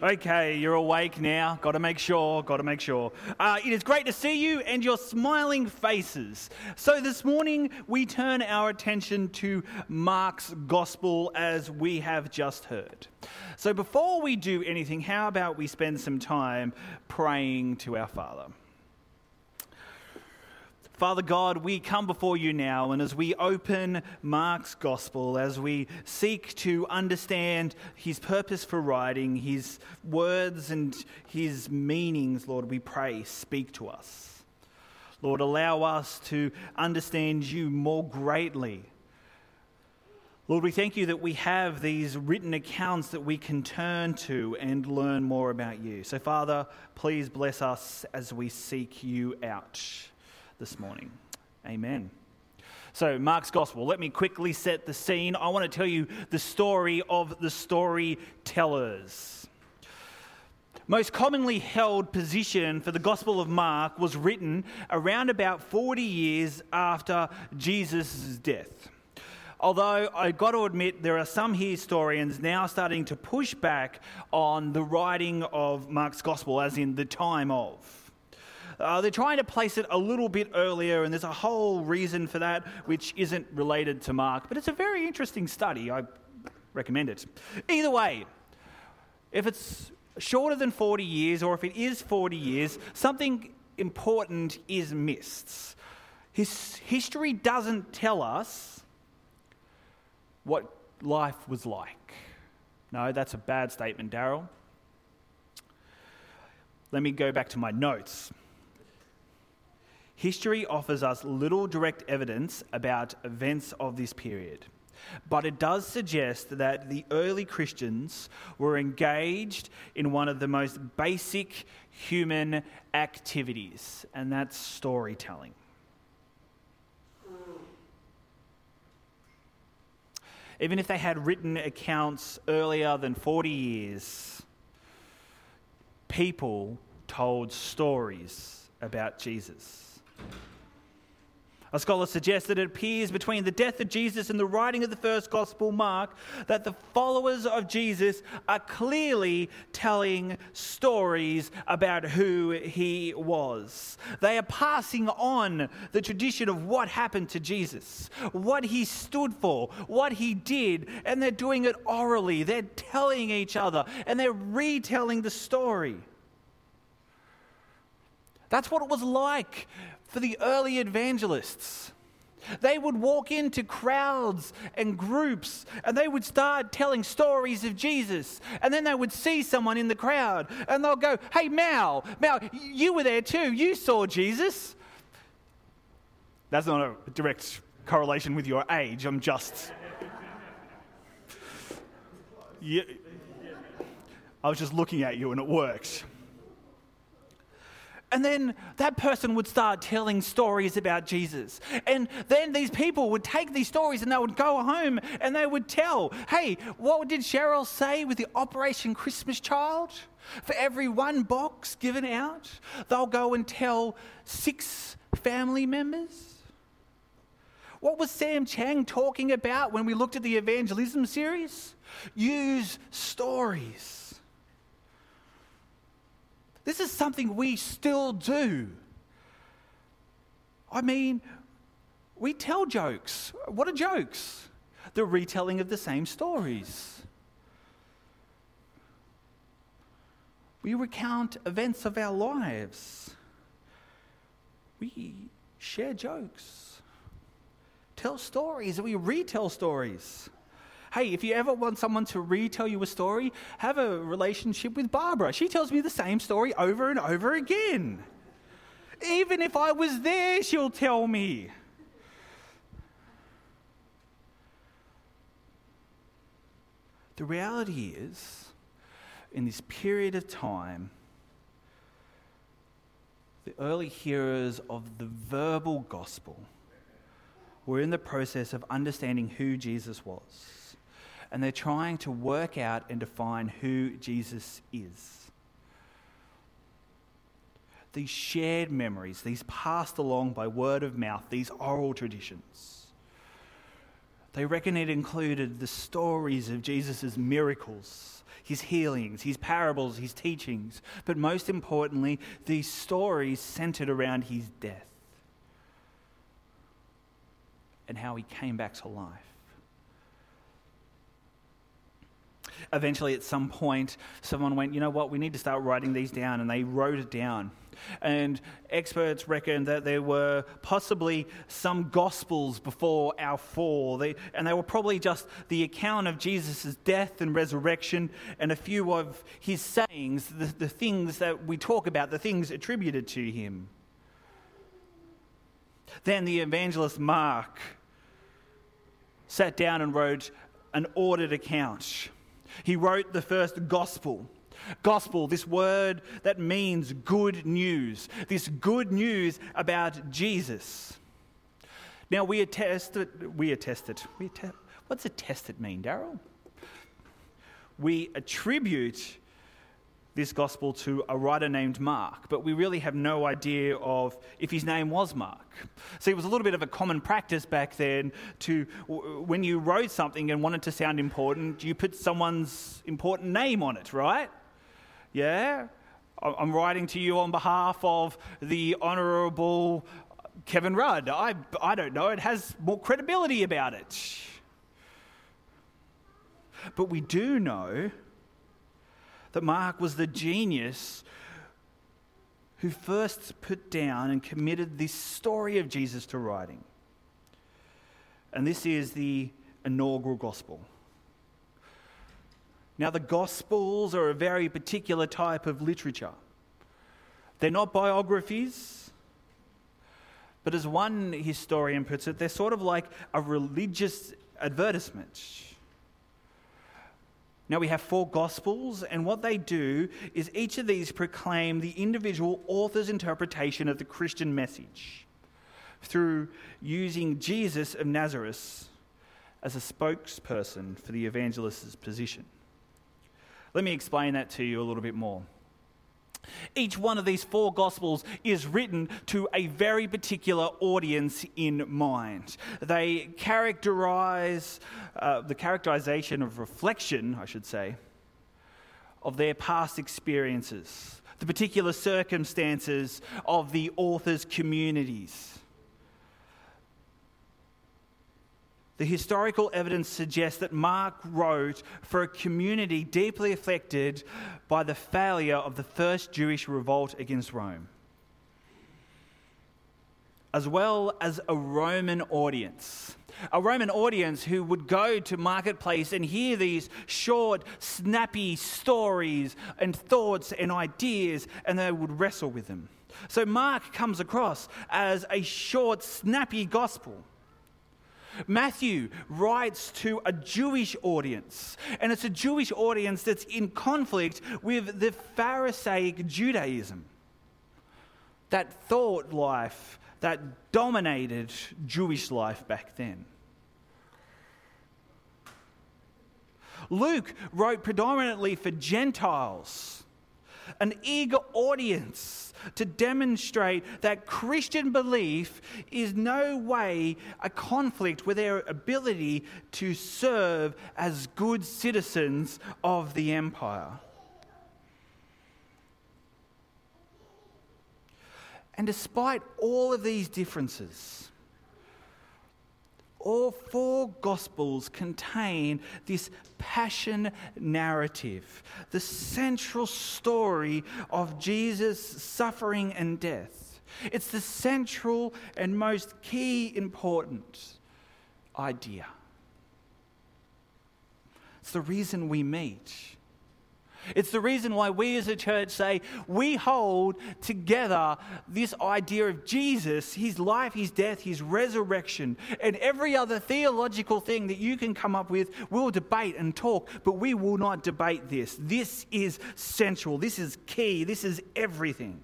Okay, you're awake now. Got to make sure. It is great to see you and your smiling faces. So this morning we turn our attention to Mark's Gospel as we have just heard. So before we do anything, how about we spend some time praying to our Father? Father God, we come before you now, and as we open Mark's Gospel, as we seek to understand his purpose for writing, his words and his meanings, Lord, we pray, speak to us. Lord, allow us to understand you more greatly. Lord, we thank you that we have these written accounts that we can turn to and learn more about you. So, Father, please bless us as we seek you out this morning. Amen. So, Mark's Gospel. Let me quickly set the scene. I want to tell you the story of the storytellers. Most commonly held position for the Gospel of Mark was written around about 40 years after Jesus' death. Although I've got to admit there are some historians now starting to push back on the writing of Mark's Gospel, as in the time of. They're trying to place it a little bit earlier, and there's a whole reason for that, which isn't related to Mark, but it's a very interesting study. I recommend it. Either way, if it's shorter than 40 years, or if it is 40 years, something important is missed. History doesn't tell us what life was like. No, that's a bad statement, Daryl. Let me go back to my notes. History offers us little direct evidence about events of this period, but it does suggest that the early Christians were engaged in one of the most basic human activities, and that's storytelling. Even if they had written accounts earlier than 40 years, people told stories about Jesus. A scholar suggests that it appears between the death of Jesus and the writing of the first Gospel, Mark, that the followers of Jesus are clearly telling stories about who he was. They are passing on the tradition of what happened to Jesus, what he stood for, what he did, and they're doing it orally. They're telling each other, and they're retelling the story. That's what it was like for the early evangelists. They would walk into crowds and groups, and they would start telling stories of Jesus. And then they would see someone in the crowd, and they'll go, "Hey, Mal, you were there too. You saw Jesus." That's not a direct correlation with your age. I'm just... I was just looking at you, and it worked. And then that person would start telling stories about Jesus. And then these people would take these stories and they would go home and they would tell, "Hey, what did Cheryl say with the Operation Christmas Child? For every one box given out, they'll go and tell 6 family members." What was Sam Chang talking about when we looked at the evangelism series? Use stories. This is something we still do. I mean, we tell jokes. What are jokes? The retelling of the same stories. We recount events of our lives. We share jokes. Tell stories. We retell stories. Hey, if you ever want someone to retell you a story, have a relationship with Barbara. She tells me the same story over and over again. Even if I was there, she'll tell me. The reality is, in this period of time, the early hearers of the verbal gospel were in the process of understanding who Jesus was. And they're trying to work out and define who Jesus is. These shared memories, these passed along by word of mouth, these oral traditions, They reckon it included the stories of Jesus' miracles, his healings, his parables, his teachings, but most importantly, these stories centered around his death and how he came back to life. Eventually, at some point, someone went, you know what, we need to start writing these down, and they wrote it down. And experts reckon that there were possibly some Gospels before our fall, and they were probably just the account of Jesus' death and resurrection and a few of his sayings, the things that we talk about, the things attributed to him. Then the evangelist Mark sat down and wrote an ordered account. He wrote the first gospel. Gospel, this word that means good news. This good news about Jesus. Now what's attested mean, Daryl? We attribute this gospel to a writer named Mark, but we really have no idea of if his name was Mark. See, it was a little bit of a common practice back then to, when you wrote something and wanted to sound important, you put someone's important name on it, right? Yeah? I'm writing to you on behalf of the Honourable Kevin Rudd. I don't know, it has more credibility about it. But we do know that Mark was the genius who first put down and committed this story of Jesus to writing. And this is the inaugural gospel. Now, the Gospels are a very particular type of literature. They're not biographies, but as one historian puts it, they're sort of like a religious advertisement. Now, we have 4 Gospels, and what they do is each of these proclaim the individual author's interpretation of the Christian message through using Jesus of Nazareth as a spokesperson for the evangelist's position. Let me explain that to you a little bit more. Each one of these 4 Gospels is written to a very particular audience in mind. They characterize the characterization of reflection, I should say, of their past experiences, the particular circumstances of the author's communities. The historical evidence suggests that Mark wrote for a community deeply affected by the failure of the first Jewish revolt against Rome, as well as a Roman audience. A Roman audience who would go to marketplace and hear these short, snappy stories and thoughts and ideas, and they would wrestle with them. So Mark comes across as a short, snappy gospel. Matthew writes to a Jewish audience, and it's a Jewish audience that's in conflict with the Pharisaic Judaism, that thought life that dominated Jewish life back then. Luke wrote predominantly for Gentiles, an eager audience to demonstrate that Christian belief is no way a conflict with their ability to serve as good citizens of the empire. And despite all of these differences, all 4 Gospels contain this passion narrative, the central story of Jesus' suffering and death. It's the central and most key important idea. It's the reason we meet. It's the reason why we as a church say we hold together this idea of Jesus, his life, his death, his resurrection, and every other theological thing that you can come up with. We'll debate and talk, but we will not debate this. This is central. This is key. This is everything.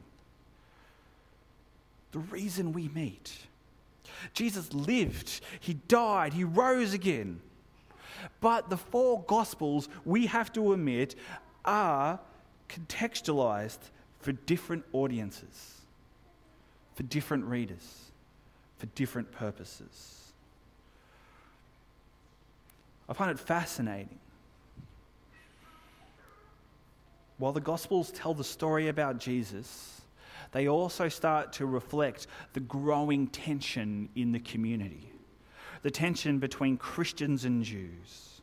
The reason we meet. Jesus lived. He died. He rose again. But the 4 Gospels, we have to admit, are contextualized for different audiences, for different readers, for different purposes. I find it fascinating. While the Gospels tell the story about Jesus, they also start to reflect the growing tension in the community, the tension between Christians and Jews.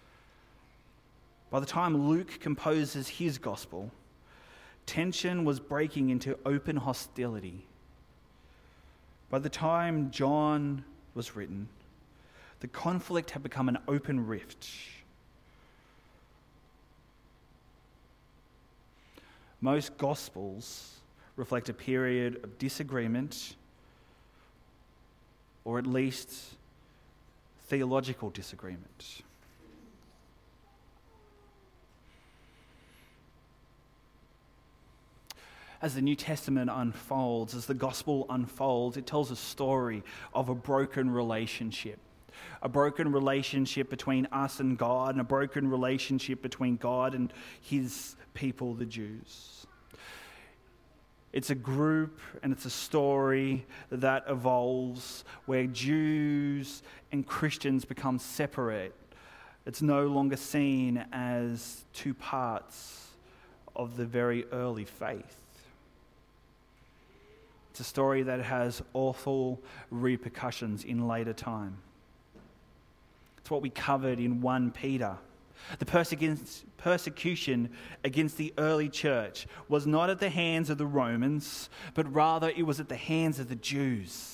By the time Luke composes his Gospel, tension was breaking into open hostility. By the time John was written, the conflict had become an open rift. Most Gospels reflect a period of disagreement, or at least theological disagreement. As the New Testament unfolds, as the Gospel unfolds, it tells a story of a broken relationship. A broken relationship between us and God, and a broken relationship between God and his people, the Jews. It's a group and it's a story that evolves where Jews and Christians become separate. It's no longer seen as two parts of the very early faith. It's a story that has awful repercussions in later time. It's what we covered in 1 Peter. The persecution against the early church was not at the hands of the Romans, but rather it was at the hands of the Jews.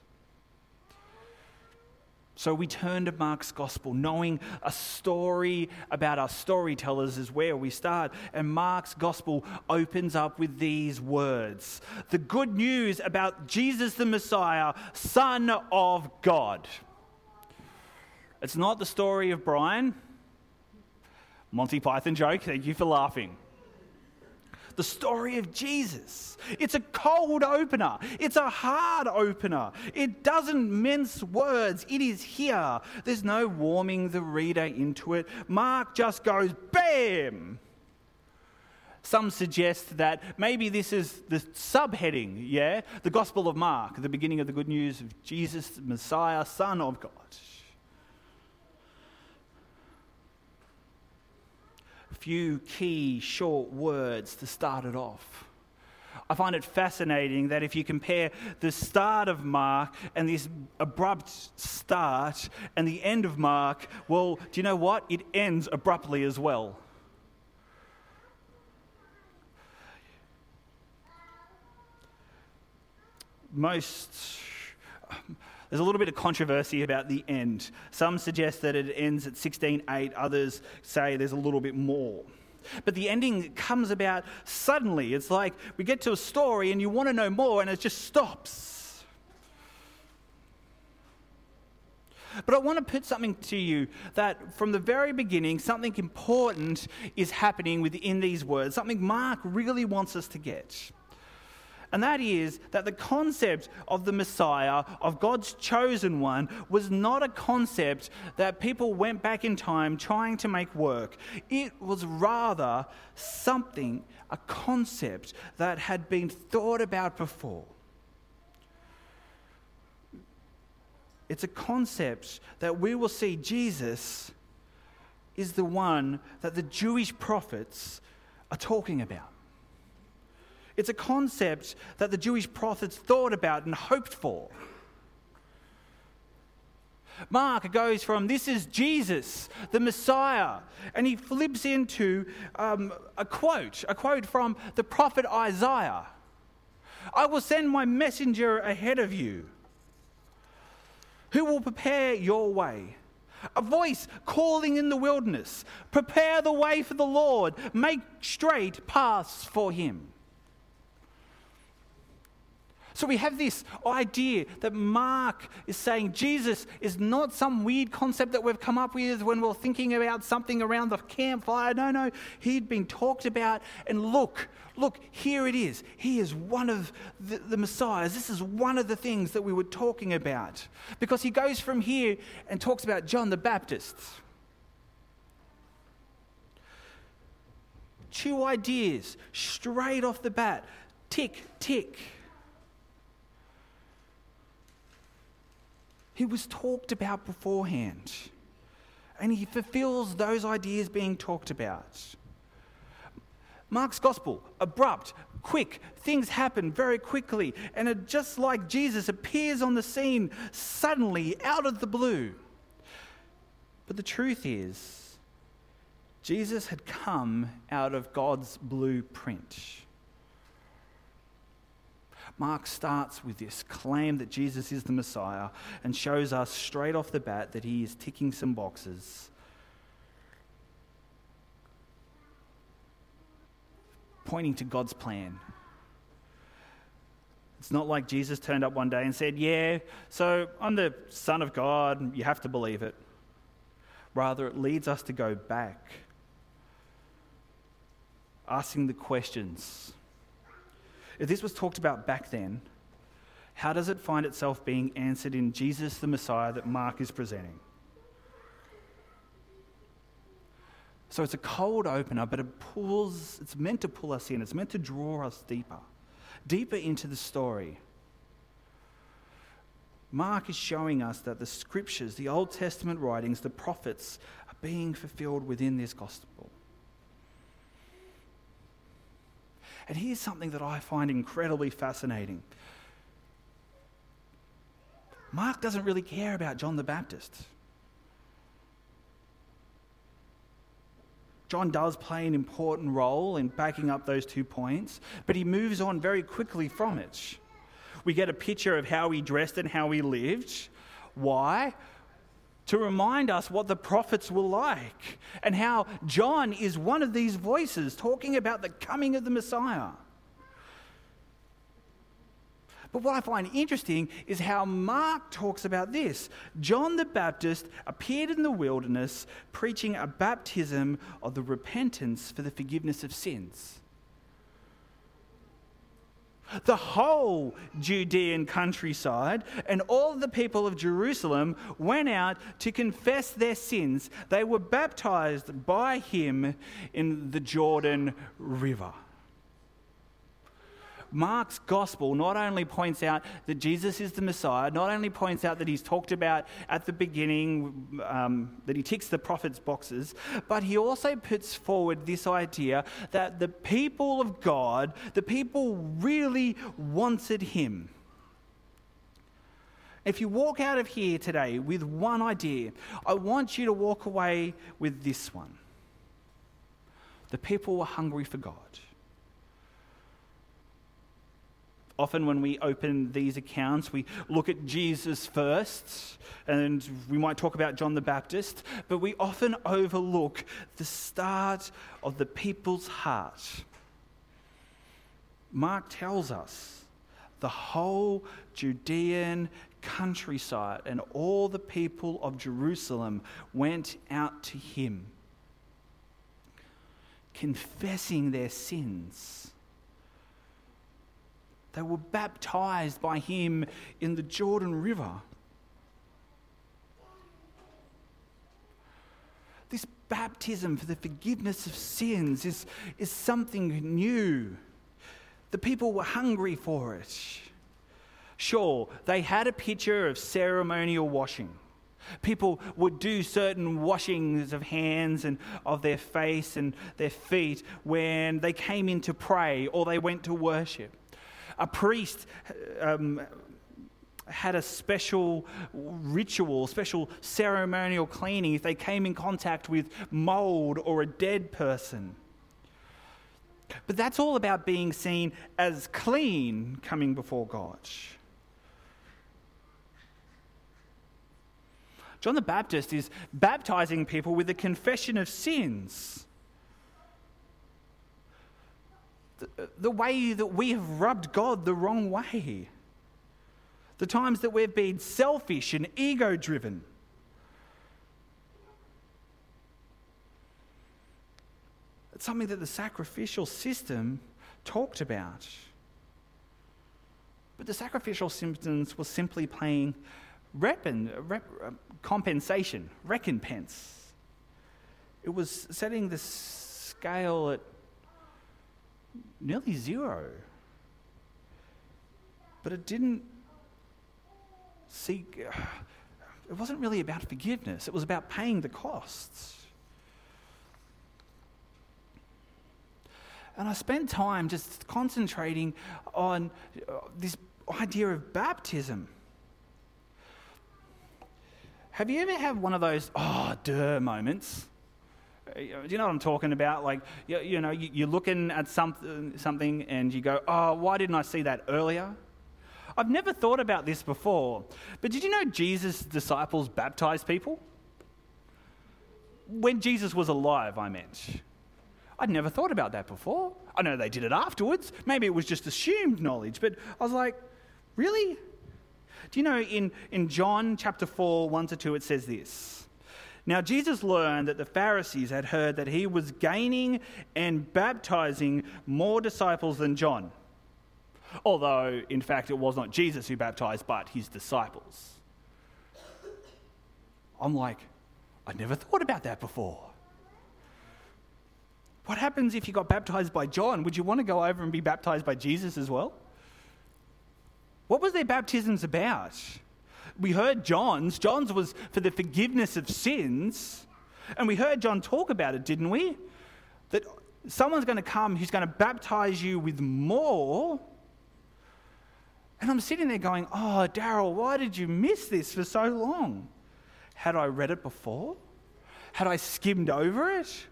So we turn to Mark's Gospel, knowing a story about our storytellers is where we start. And Mark's Gospel opens up with these words: the good news about Jesus the Messiah, Son of God. It's not the story of Brian. Monty Python joke, thank you for laughing. The story of Jesus. It's a cold opener. It's a hard opener. It doesn't mince words. It is here. There's no warming the reader into it. Mark just goes bam. Some suggest that maybe this is the subheading, the Gospel of Mark, the beginning of the good news of Jesus, the Messiah, Son of God. Few key short words to start it off. I find it fascinating that if you compare the start of Mark and this abrupt start and the end of Mark, well, do you know what? It ends abruptly as well. There's a little bit of controversy about the end. Some suggest that it ends at 16:8. Others say there's a little bit more. But the ending comes about suddenly. It's like we get to a story and you want to know more and it just stops. But I want to put something to you that from the very beginning, something important is happening within these words. Something Mark really wants us to get. And that is that the concept of the Messiah, of God's chosen one, was not a concept that people went back in time trying to make work. It was rather a concept that had been thought about before. It's a concept that we will see Jesus is the one that the Jewish prophets are talking about. It's a concept that the Jewish prophets thought about and hoped for. Mark goes from, this is Jesus, the Messiah, and he flips into a quote from the prophet Isaiah. I will send my messenger ahead of you, who will prepare your way. A voice calling in the wilderness, prepare the way for the Lord, make straight paths for him. So we have this idea that Mark is saying Jesus is not some weird concept that we've come up with when we're thinking about something around the campfire. No, he'd been talked about, and look, here it is. He is one of the Messiahs. This is one of the things that we were talking about. Because he goes from here and talks about John the Baptist. 2 ideas straight off the bat. Tick, tick. He was talked about beforehand. And he fulfills those ideas being talked about. Mark's gospel, abrupt, quick, things happen very quickly, and it just like Jesus appears on the scene suddenly out of the blue. But the truth is, Jesus had come out of God's blueprint. Mark starts with this claim that Jesus is the Messiah and shows us straight off the bat that he is ticking some boxes. Pointing to God's plan. It's not like Jesus turned up one day and said, yeah, so I'm the Son of God, you have to believe it. Rather, it leads us to go back, asking the questions. If this was talked about back then, how does it find itself being answered in Jesus the Messiah that Mark is presenting? So it's a cold opener, but it's meant to pull us in. It's meant to draw us deeper into the story. Mark is showing us that the scriptures, the Old Testament writings, the prophets are being fulfilled within this gospel. And here's something that I find incredibly fascinating. Mark doesn't really care about John the Baptist. John does play an important role in backing up those 2 points, but he moves on very quickly from it. We get a picture of how he dressed and how he lived. Why? To remind us what the prophets were like and how John is one of these voices talking about the coming of the Messiah. But what I find interesting is how Mark talks about this. John the Baptist appeared in the wilderness preaching a baptism of the repentance for the forgiveness of sins. The whole Judean countryside and all the people of Jerusalem went out to confess their sins. They were baptized by him in the Jordan River. Mark's gospel not only points out that Jesus is the Messiah, not only points out that he's talked about at the beginning, that he ticks the prophets' boxes, but he also puts forward this idea that the people of God, the people really wanted him. If you walk out of here today with one idea, I want you to walk away with this one. The people were hungry for God. Often when we open these accounts, we look at Jesus first, and we might talk about John the Baptist, but we often overlook the start of the people's heart. Mark tells us the whole Judean countryside and all the people of Jerusalem went out to him, confessing their sins. They were baptized by him in the Jordan River. This baptism for the forgiveness of sins is something new. The people were hungry for it. Sure, they had a picture of ceremonial washing. People would do certain washings of hands and of their face and their feet when they came in to pray or they went to worship. A priest had a special ritual, special ceremonial cleaning if they came in contact with mold or a dead person. But that's all about being seen as clean coming before God. John the Baptist is baptizing people with the confession of sins. The way that we have rubbed God the wrong way. The times that we've been selfish and ego-driven. It's something that the sacrificial system talked about. But the sacrificial systems was simply playing compensation, recompense. It was setting the scale at nearly zero. But it didn't seek it wasn't really about forgiveness. It was about paying the costs. And I spent time just concentrating on this idea of baptism. Have you ever had one of those, moments? Do you know what I'm talking about? Like, you're looking at something and you go, why didn't I see that earlier? I've never thought about this before, but did you know Jesus' disciples baptized people? When Jesus was alive, I meant. I'd never thought about that before. I know they did it afterwards. Maybe it was just assumed knowledge, but I was like, really? Do you know in John chapter 4, 1-2, it says this. Now Jesus learned that the Pharisees had heard that he was gaining and baptizing more disciples than John. Although, in fact, it was not Jesus who baptized, but his disciples. I'm like, I never thought about that before. What happens if you got baptized by John? Would you want to go over and be baptized by Jesus as well? What was their baptisms about? We heard John's. John's was for the forgiveness of sins. And we heard John talk about it, didn't we? That someone's going to come who's going to baptize you with more. And I'm sitting there going, Daryl, why did you miss this for so long? Had I read it before? Had I skimmed over it?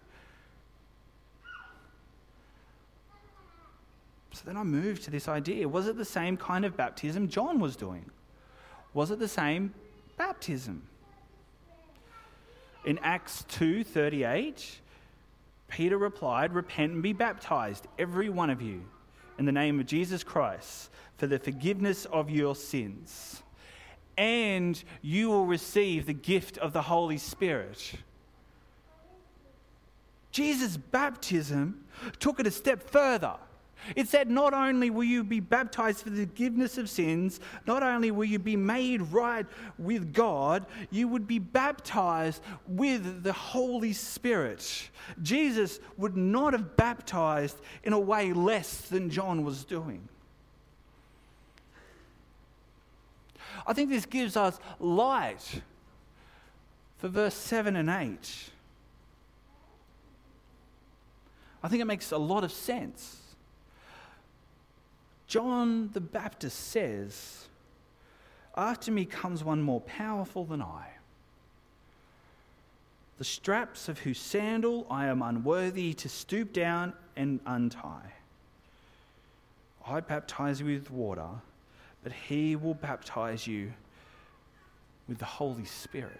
So then I moved to this idea. Was it the same kind of baptism John was doing? Was it the same baptism? In Acts 2:38, Peter replied, "Repent and be baptized, every one of you, in the name of Jesus Christ, for the forgiveness of your sins, and you will receive the gift of the Holy Spirit." Jesus' baptism took it a step further. It said not only will you be baptized for the forgiveness of sins, not only will you be made right with God, you would be baptized with the Holy Spirit. Jesus would not have baptized in a way less than John was doing. I think this gives us light for verse 7 and 8. I think it makes a lot of sense. John the Baptist says, "After me comes one more powerful than I, the straps of whose sandal I am unworthy to stoop down and untie. I baptize you with water, but he will baptize you with the Holy Spirit."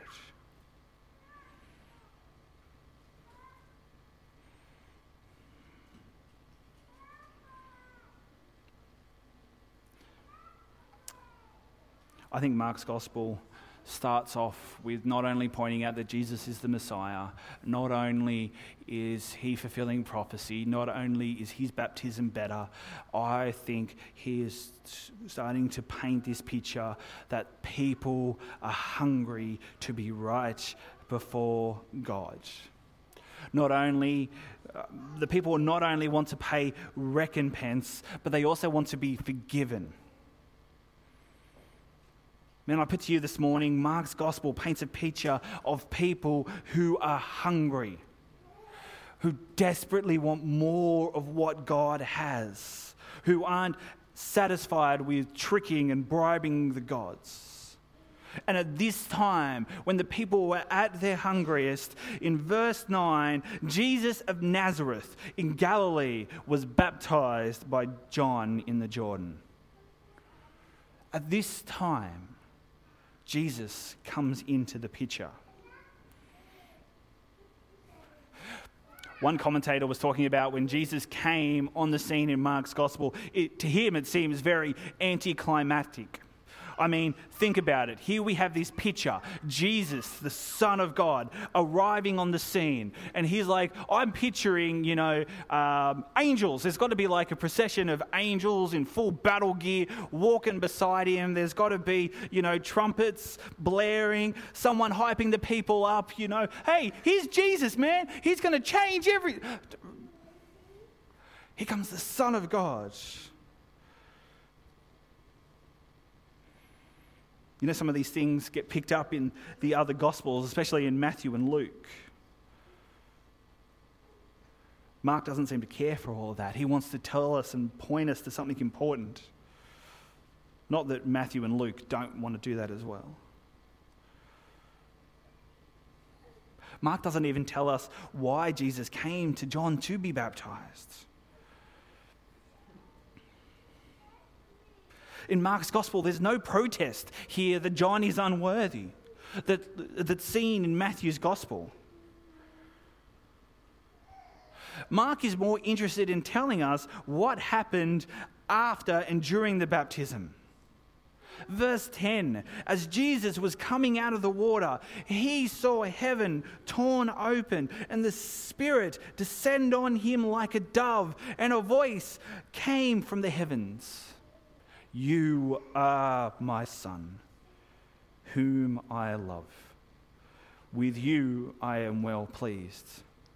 I think Mark's Gospel starts off with not only pointing out that Jesus is the Messiah, not only is he fulfilling prophecy, not only is his baptism better, I think he is starting to paint this picture that people are hungry to be right before God. Not only, the people not only want to pay recompense, but they also want to be forgiven. Man, I put to you this morning, Mark's Gospel paints a picture of people who are hungry, who desperately want more of what God has, who aren't satisfied with tricking and bribing the gods. And at this time, when the people were at their hungriest, in verse 9, Jesus of Nazareth in Galilee was baptized by John in the Jordan. At this time, Jesus comes into the picture. One commentator was talking about when Jesus came on the scene in Mark's Gospel, to him it seems very anticlimactic. I mean, think about it. Here we have this picture, Jesus, the Son of God, arriving on the scene. And he's like, I'm picturing, angels. There's got to be like a procession of angels in full battle gear walking beside him. There's got to be, trumpets blaring, someone hyping the people up, Hey, here's Jesus, man. He's going to change everything. Here comes the Son of God. You know, some of these things get picked up in the other Gospels, especially in Matthew and Luke. Mark doesn't seem to care for all of that. He wants to tell us and point us to something important. Not that Matthew and Luke don't want to do that as well. Mark doesn't even tell us why Jesus came to John to be baptized. In Mark's gospel, there's no protest here that John is unworthy, that's seen in Matthew's gospel. Mark is more interested in telling us what happened after and during the baptism. Verse 10, as Jesus was coming out of the water, he saw heaven torn open and the Spirit descend on him like a dove, and a voice came from the heavens. You are my Son, whom I love. With you I am well pleased.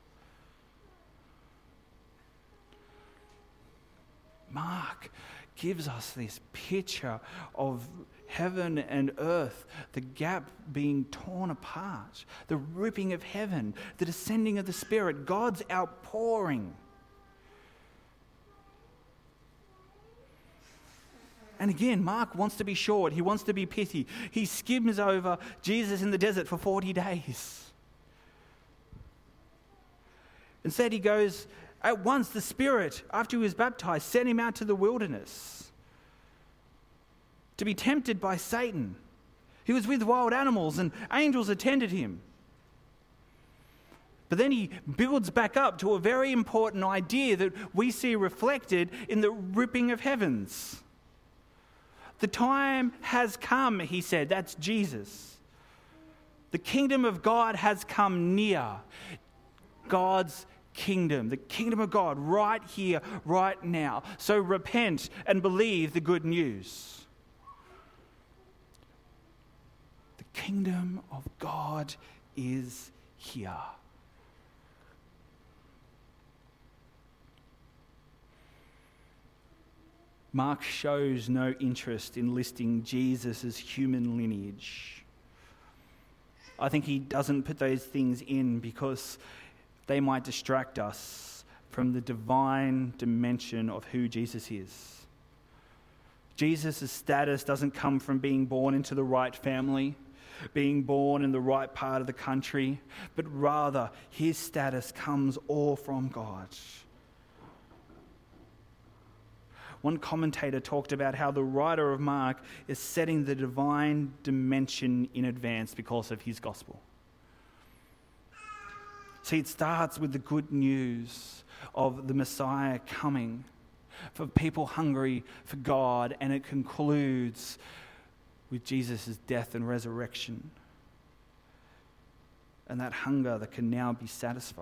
Mark gives us this picture of heaven and earth, the gap being torn apart, the ripping of heaven, the descending of the Spirit, God's outpouring. And again, Mark wants to be short. He wants to be pithy. He skims over Jesus in the desert for 40 days. Instead, he goes, at once the Spirit, after he was baptized, sent him out to the wilderness to be tempted by Satan. He was with wild animals and angels attended him. But then he builds back up to a very important idea that we see reflected in the ripping of heavens. The time has come, he said. That's Jesus. The kingdom of God has come near. God's kingdom, the kingdom of God, right here, right now. So repent and believe the good news. The kingdom of God is here. Mark shows no interest in listing Jesus' human lineage. I think he doesn't put those things in because they might distract us from the divine dimension of who Jesus is. Jesus' status doesn't come from being born into the right family, being born in the right part of the country, but rather his status comes all from God. One commentator talked about how the writer of Mark is setting the divine dimension in advance because of his gospel. See, it starts with the good news of the Messiah coming for people hungry for God, and it concludes with Jesus' death and resurrection and that hunger that can now be satisfied.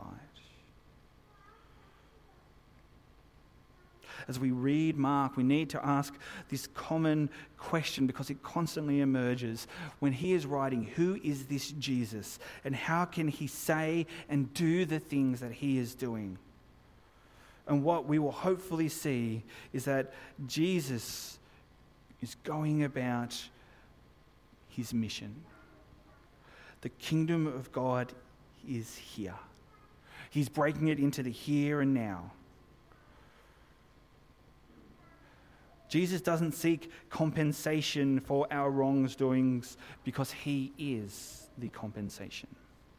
As we read Mark, we need to ask this common question because it constantly emerges when he is writing, who is this Jesus and how can he say and do the things that he is doing? And what we will hopefully see is that Jesus is going about his mission. The kingdom of God is here. He's breaking it into the here and now. Jesus doesn't seek compensation for our wrongdoings because he is the compensation.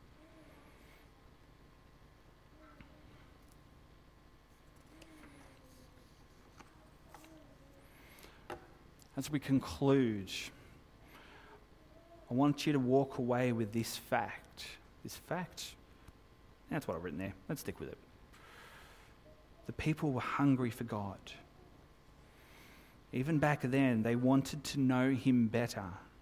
As we conclude, I want you to walk away with this fact. This fact? That's what I've written there. Let's stick with it. The people were hungry for God. Even back then, they wanted to know him better.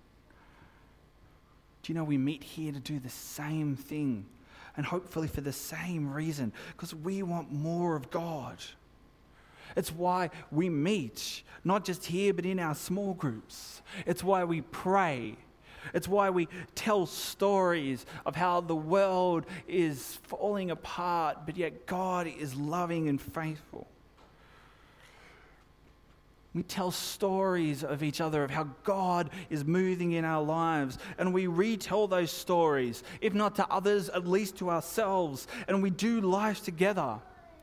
Do you know we meet here to do the same thing? And hopefully for the same reason, because we want more of God. It's why we meet, not just here, but in our small groups. It's why we pray. It's why we tell stories of how the world is falling apart, but yet God is loving and faithful. We tell stories of each other, of how God is moving in our lives. And we retell those stories, if not to others, at least to ourselves. And we do life together.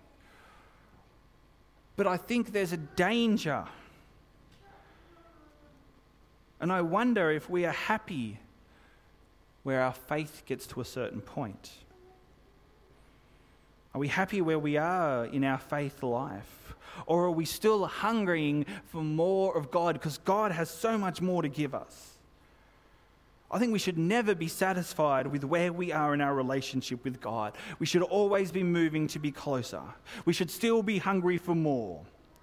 But I think there's a danger. And I wonder if we are happy where our faith gets to a certain point. Are we happy where we are in our faith life? Or are we still hungering for more of God because God has so much more to give us? I think we should never be satisfied with where we are in our relationship with God. We should always be moving to be closer. We should still be hungry for more.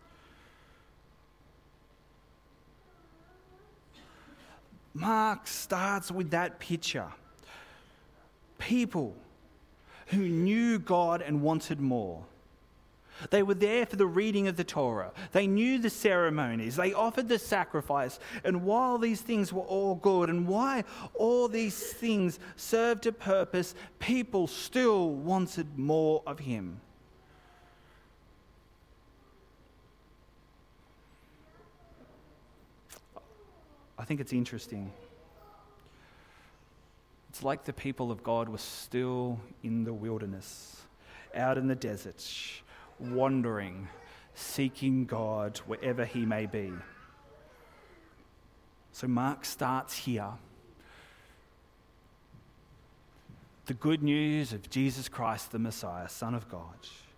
Mark starts with that picture. People who knew God and wanted more. They were there for the reading of the Torah. They knew the ceremonies. They offered the sacrifice. And while these things were all good, and why all these things served a purpose, people still wanted more of him. I think it's interesting. It's like the people of God were still in the wilderness, out in the desert, wandering, seeking God wherever he may be. So Mark starts here. The good news of Jesus Christ, the Messiah, Son of God.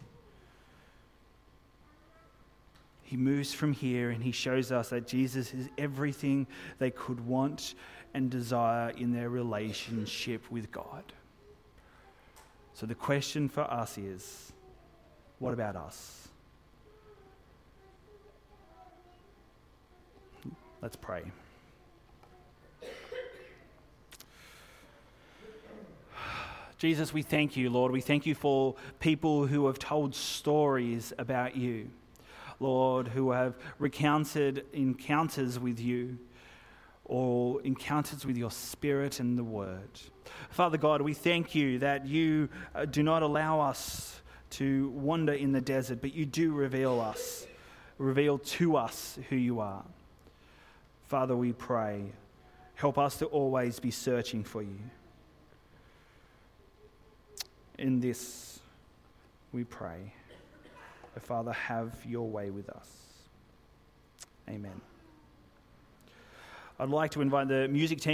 He moves from here and he shows us that Jesus is everything they could want and desire in their relationship with God. So the question for us is, what about us? Let's pray. Jesus, we thank you, Lord. We thank you for people who have told stories about you. Lord, who have recounted encounters with you or encounters with your Spirit and the Word. Father God, we thank you that you do not allow us to wander in the desert, but you do reveal to us who you are. Father, we pray, help us to always be searching for you. In this, we pray. Father, have your way with us. Amen. I'd like to invite the music team